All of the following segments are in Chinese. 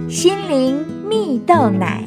心灵蜜豆奶。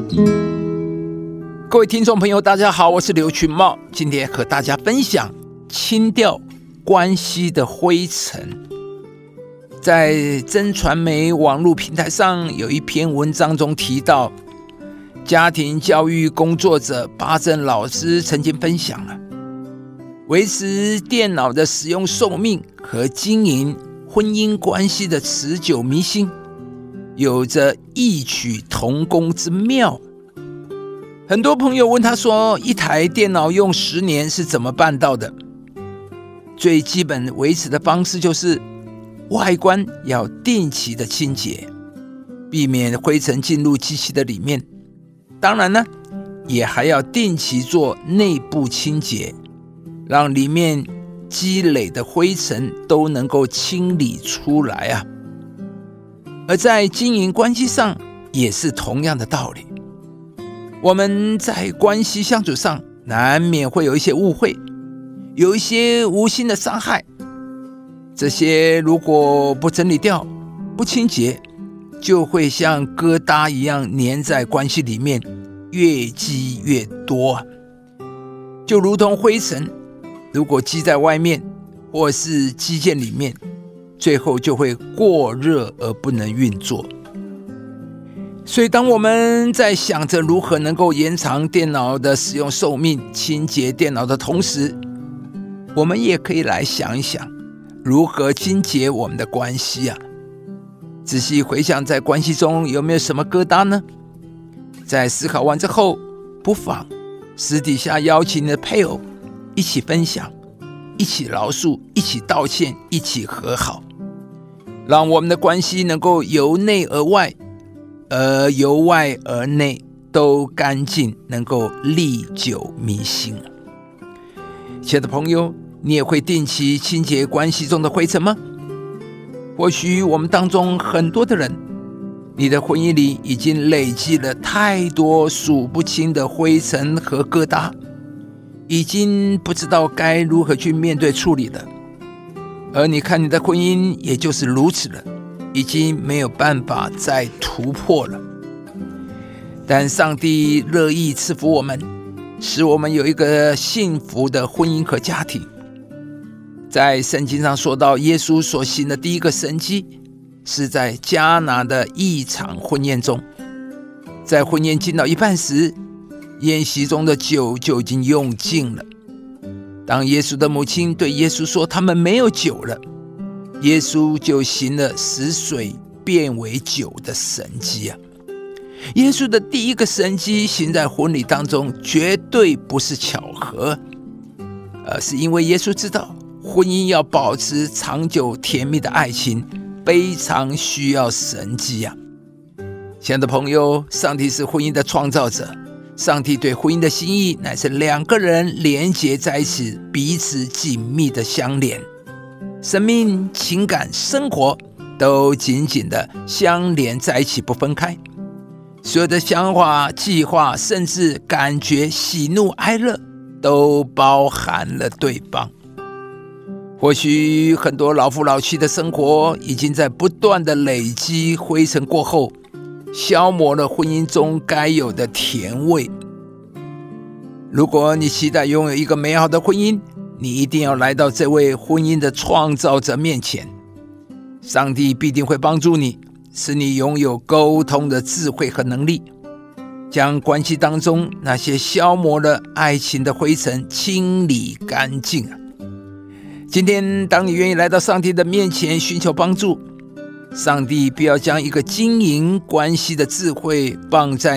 各位听众朋友大家好，我是刘群茂，今天和大家分享清掉关系的灰尘。在真传媒网络平台上有一篇文章中提到，家庭教育工作者巴珍老师曾经分享了维持电脑的使用寿命和经营婚姻关系的持久迷信，有着异曲同工之妙。很多朋友问他说，一台电脑用10年是怎么办到的？最基本维持的方式就是外观要定期的清洁，避免灰尘进入机器的里面。当然呢，也还要定期做内部清洁，让里面积累的灰尘都能够清理出来啊。而在经营关系上也是同样的道理。我们在关系相处上难免会有一些误会，有一些无心的伤害，这些如果不整理掉、不清洁，就会像疙瘩一样粘在关系里面，越积越多。就如同灰尘，如果积在外面或是机件里面，最后就会过热而不能运作。所以当我们在想着如何能够延长电脑的使用寿命、清洁电脑的同时，我们也可以来想一想如何清洁我们的关系啊。仔细回想在关系中有没有什么疙瘩呢？在思考完之后，不妨私底下邀请你的配偶一起分享，一起饶恕，一起道歉，一起和好，让我们的关系能够由内而外，而由外而内都干净，能够历久弥新。亲爱的朋友，你也会定期清洁关系中的灰尘吗？或许我们当中很多的人，你的婚姻里已经累积了太多数不清的灰尘和疙瘩，已经不知道该如何去面对处理了。而你看你的婚姻也就是如此了，已经没有办法再突破了。但上帝乐意赐福我们，使我们有一个幸福的婚姻和家庭。在圣经上说到，耶稣所行的第一个神迹是在迦拿的一场婚宴中。在婚宴进到一半时，宴席中的酒就已经用尽了。当耶稣的母亲对耶稣说他们没有酒了，耶稣就行了使水变为酒的神迹啊！耶稣的第一个神迹行在婚礼当中，绝对不是巧合，而是因为耶稣知道婚姻要保持长久甜蜜的爱情，非常需要神迹啊！亲爱的朋友，上帝是婚姻的创造者，上帝对婚姻的心意乃是两个人连结在一起，彼此紧密的相连，生命、情感、生活都紧紧的相连在一起，不分开。所有的想法、计划，甚至感觉、喜怒哀乐，都包含了对方。或许很多老夫老妻的生活已经在不断的累积灰尘过后，消磨了婚姻中该有的甜味。如果你期待拥有一个美好的婚姻，你一定要来到这位婚姻的创造者面前。上帝必定会帮助你，使你拥有沟通的智慧和能力，将关系当中那些消磨了爱情的灰尘清理干净啊！今天当你愿意来到上帝的面前寻求帮助，上帝必要将一个经营关系的智慧放在